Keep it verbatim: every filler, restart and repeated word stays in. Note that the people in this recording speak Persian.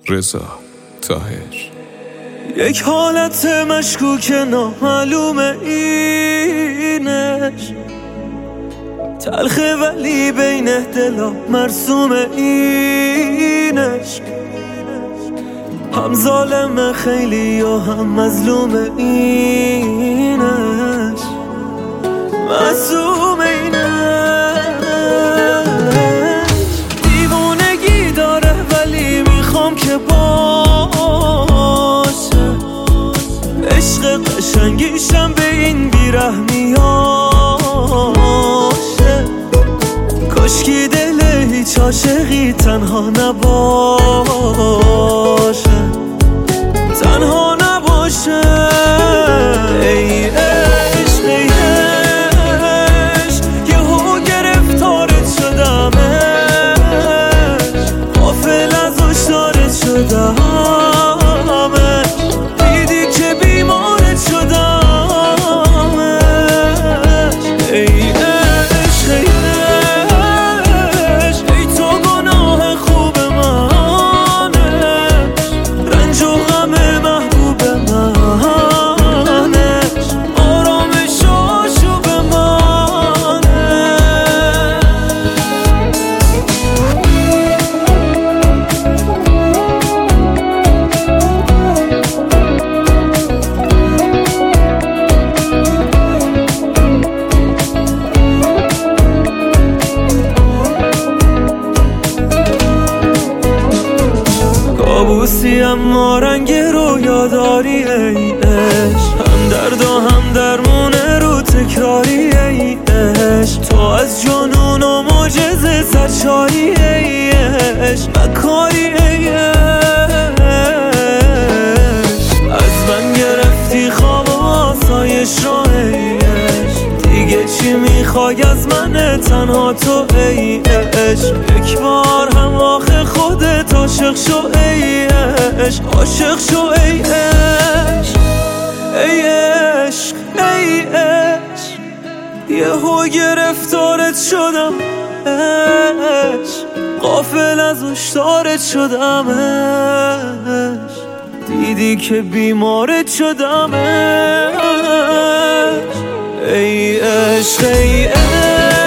رضا طاهر. یک حالت مشکوک نامعلوم اینش، تلخه ولی بین دلا مرسوم اینش، هم ظالم خیلی یا هم مظلوم اینش، معصوم اینش. دیوونگی داره ولی میخوام که باشه، عشق قشنگیشم به این بیرحمیاشه. کاشکی دل هیچ عاشقی تنها نباشه، تنها نباشه. ای عشق ای عشق یهو گرفتارت شدمش، غافل از هشدارت شدمش، دیدی که بیمارت شدمش. ای عشق ای عشق ای تو گناه خوب منش، رنج و غم محبوب منش، آرامش و آشوب منش. کابوسی اما رنگ رویا داری ای عشق، هم درد و هم درمونه رو تکراری ای عشق. تو از جنون و معجزه سرشاری ای عشق، مکاری ای عشق. از من گرفتی خواب و آسایش را ای عشق، دیگه چی میخوای از من تنها تو ای عشق. یک بار هم آخه خودت عاشق شو ای عشق، عاشق شو ای عشق. ای عشق ای عشق یهو گرفتارت شدم عشق، غافل از هشدارت شدمش، دیدی که بیمارت شدمش. ای عشق ای عشق